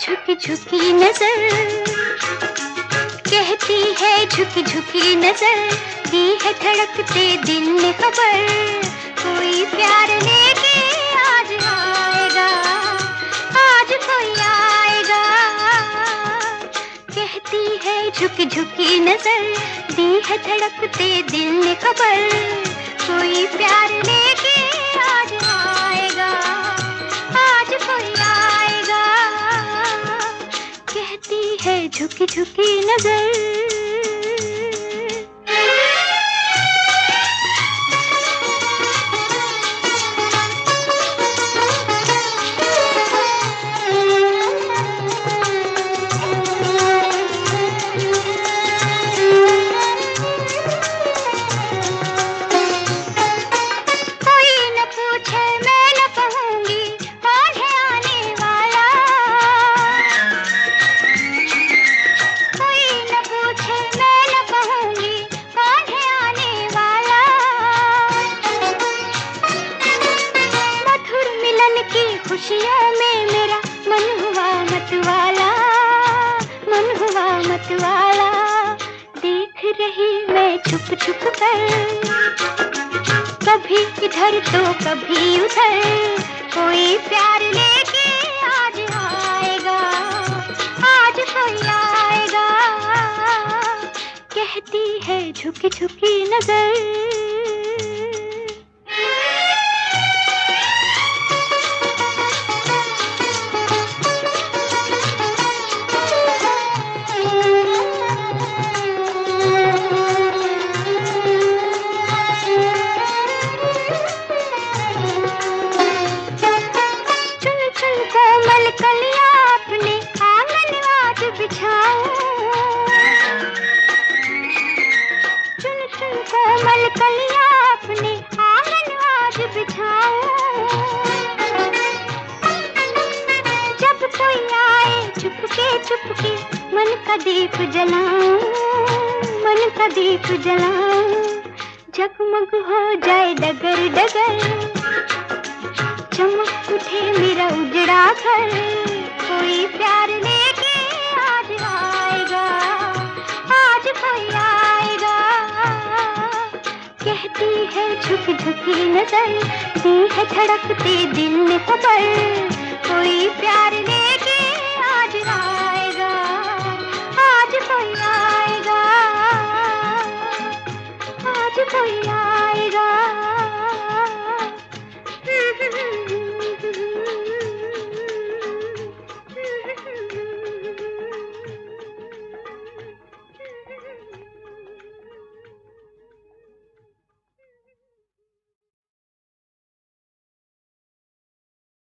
झुकी झुकी नजर, कहती है झुकी झुकी नजर, दी है धड़कते दिल ने खबर, कोई प्यार लेके आज आएगा, आज कोई आएगा। कहती है झुकी झुकी नजर, दी है धड़कते दिल ने खबर, कोई प्यार लेके आज आएगा, आज कोई आएगा। कहती है झुकी झुकी नजर। खुशियों में मेरा मन हुआ मतवाला, मन हुआ मतवाला। देख रही मैं छुप छुप कर, कभी इधर तो कभी उधर, कोई प्यार लेके आज आएगा, आज कोई आएगा। कहती है झुकी झुकी नजर। कोमल कलियां अपने आंगन आज बिछाऊं, चुन चुन कोमल कलियां अपने आंगन आज बिछाऊं। जब कोई आए चुपके मन का दीप जलाऊं, मन का दीप जलाऊं। जगमग हो जाए डगर डगर, चमक उठे मेरा उजड़ा घर, कोई प्यार लेके आज आएगा, आज कोई आएगा। कहती है झुकी झुकी नजर, दी है धड़कते दिल ने खबर,